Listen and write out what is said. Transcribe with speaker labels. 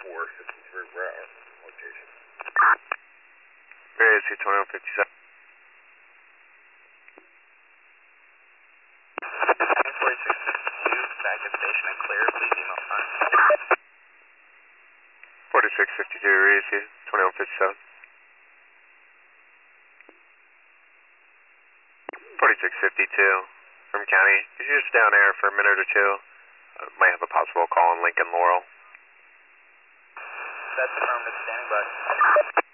Speaker 1: where our location?
Speaker 2: Where is he, 2157?
Speaker 3: 4662, back to station and clear, please email front.
Speaker 2: 4652, where is he, 2157? 4652 from County. Could you just stay on air for a minute or two? Might have a possible call on Lincoln Laurel.
Speaker 3: That's affirmative, standing by.